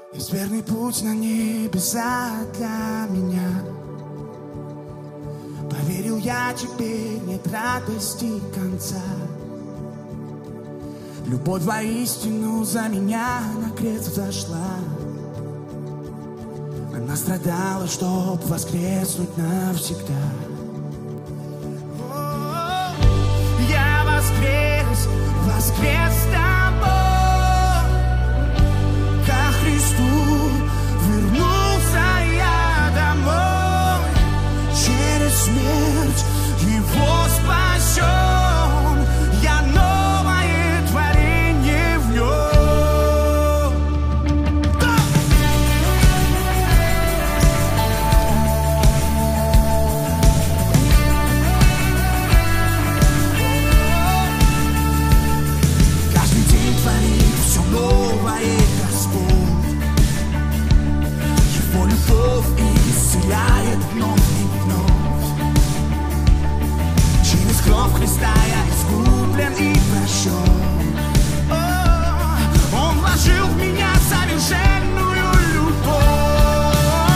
Есть верный путь на небеса для меня. Поверил я, теперь нет радости конца. Любовь воистину за меня на крест взошла. Она страдала, чтоб воскреснуть навсегда. Я воскрес, воскрес с тобой. Ко Христу вернулся я домой. Через смерть Его спасен. Я новое творение в Нем. Каждый день творит все новое Господь. Его любовь исцеляет вновь и вновь. Через кровь Христа я искуплен и прощен. Он вложил в меня совершенную любовь.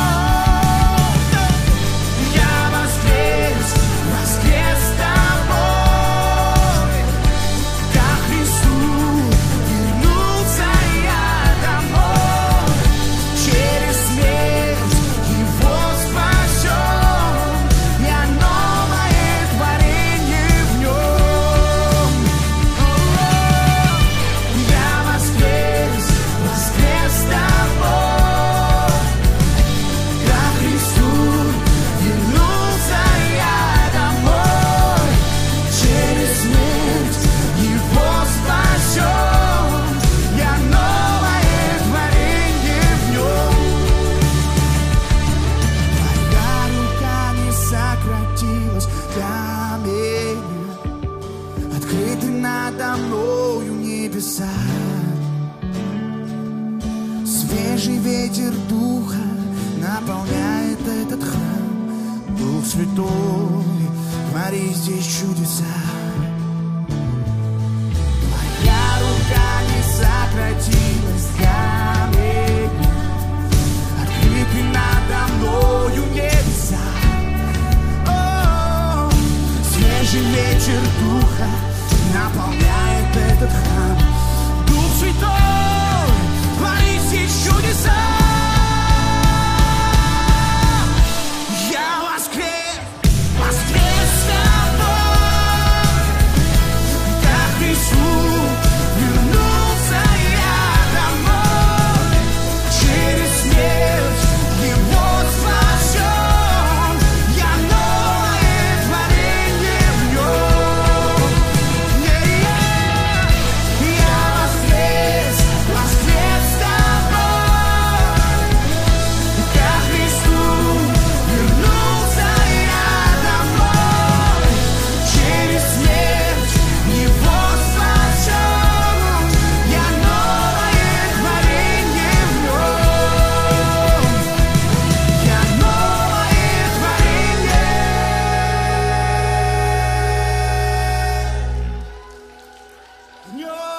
Я воскрес, воскрес с тобой. Ко Христу вернулся я домой. Через смерть Его спасен. Я новое творение в Нем. Я воскрес, воскрес с тобой. Ко Христу вернулся я домой. Через смерть Его спасен. Я новое творение в Нем. Твоя рука не сократилась для меня. Открыты надо мною небеса. Свежий ветер духа наполняет этот храм. Дух Святой, твори здесь чудеса. Твоя рука не сократилась для меня. Открыты надо мною небеса. О, свежий ветер духа наполняет этот храм. Дух Святой, твори здесь чудеса. Я воскрес, воскрес с тобой. Ко Христу вернулся я домой. Через смерть Его спасен. Я новое творение в Нем. Я воскрес, воскрес с тобой. Ко Христу вернулся я домой. Через смерть Его спасен. Я новое творение в Нем. Я новое творение в Нем.